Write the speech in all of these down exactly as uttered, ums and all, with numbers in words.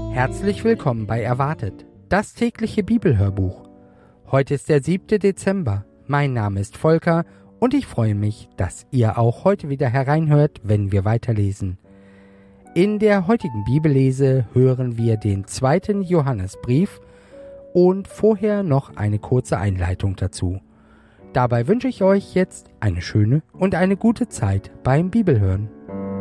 Herzlich willkommen bei Erwartet, das tägliche Bibelhörbuch. Heute ist der siebte Dezember. Mein Name ist Volker und ich freue mich, dass ihr auch heute wieder hereinhört, wenn wir weiterlesen. In der heutigen Bibellese hören wir den zweiten Johannesbrief und vorher noch eine kurze Einleitung dazu. Dabei wünsche ich euch jetzt eine schöne und eine gute Zeit beim Bibelhören.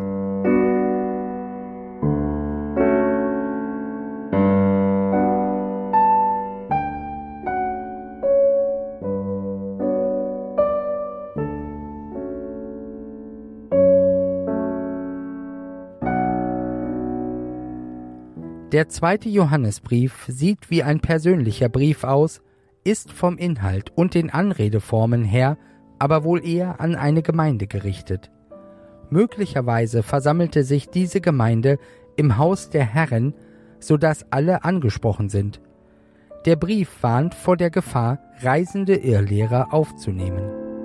Der zweite Johannesbrief sieht wie ein persönlicher Brief aus, ist vom Inhalt und den Anredeformen her aber wohl eher an eine Gemeinde gerichtet. Möglicherweise versammelte sich diese Gemeinde im Haus der Herren, so dass alle angesprochen sind. Der Brief warnt vor der Gefahr, reisende Irrlehrer aufzunehmen.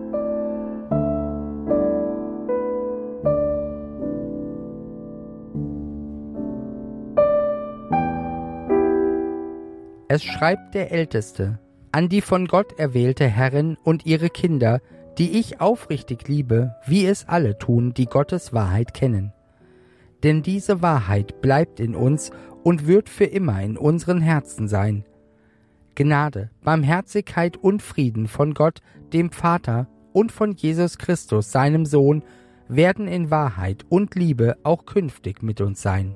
Es schreibt der Älteste, an die von Gott erwählte Herrin und ihre Kinder, die ich aufrichtig liebe, wie es alle tun, die Gottes Wahrheit kennen. Denn diese Wahrheit bleibt in uns und wird für immer in unseren Herzen sein. Gnade, Barmherzigkeit und Frieden von Gott, dem Vater, und von Jesus Christus, seinem Sohn, werden in Wahrheit und Liebe auch künftig mit uns sein.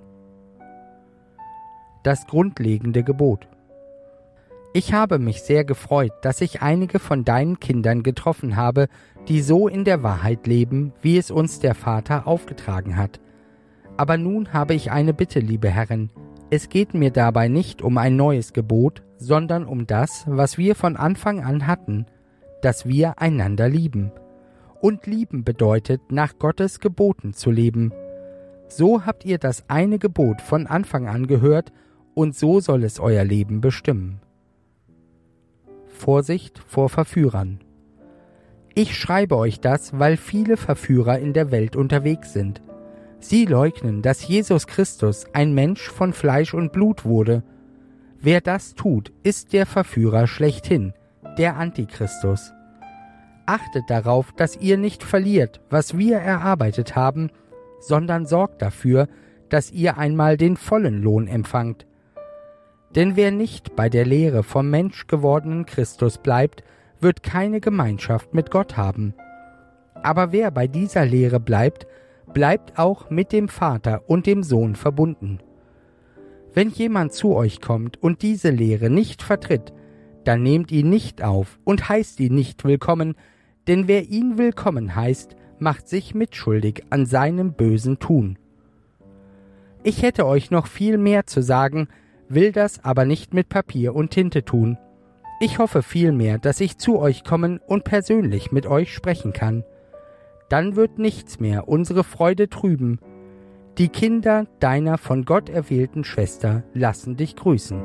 Das grundlegende Gebot. Ich habe mich sehr gefreut, dass ich einige von deinen Kindern getroffen habe, die so in der Wahrheit leben, wie es uns der Vater aufgetragen hat. Aber nun habe ich eine Bitte, liebe Herren. Es geht mir dabei nicht um ein neues Gebot, sondern um das, was wir von Anfang an hatten, dass wir einander lieben. Und lieben bedeutet, nach Gottes Geboten zu leben. So habt ihr das eine Gebot von Anfang an gehört, und so soll es euer Leben bestimmen. Vorsicht vor Verführern. Ich schreibe euch das, weil viele Verführer in der Welt unterwegs sind. Sie leugnen, dass Jesus Christus ein Mensch von Fleisch und Blut wurde. Wer das tut, ist der Verführer schlechthin, der Antichristus. Achtet darauf, dass ihr nicht verliert, was wir erarbeitet haben, sondern sorgt dafür, dass ihr einmal den vollen Lohn empfangt. Denn wer nicht bei der Lehre vom Mensch gewordenen Christus bleibt, wird keine Gemeinschaft mit Gott haben. Aber wer bei dieser Lehre bleibt, bleibt auch mit dem Vater und dem Sohn verbunden. Wenn jemand zu euch kommt und diese Lehre nicht vertritt, dann nehmt ihn nicht auf und heißt ihn nicht willkommen, denn wer ihn willkommen heißt, macht sich mitschuldig an seinem bösen Tun. Ich hätte euch noch viel mehr zu sagen, will das aber nicht mit Papier und Tinte tun. Ich hoffe vielmehr, dass ich zu euch kommen und persönlich mit euch sprechen kann. Dann wird nichts mehr unsere Freude trüben. Die Kinder deiner von Gott erwählten Schwester lassen dich grüßen.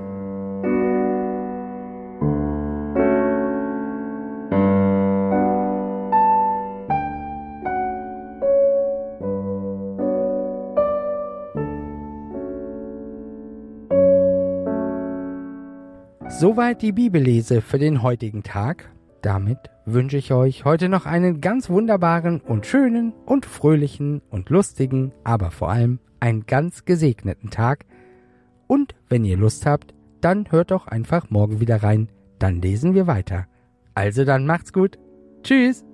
Soweit die Bibellese für den heutigen Tag. Damit wünsche ich euch heute noch einen ganz wunderbaren und schönen und fröhlichen und lustigen, aber vor allem einen ganz gesegneten Tag. Und wenn ihr Lust habt, dann hört doch einfach morgen wieder rein. Dann lesen wir weiter. Also dann macht's gut. Tschüss.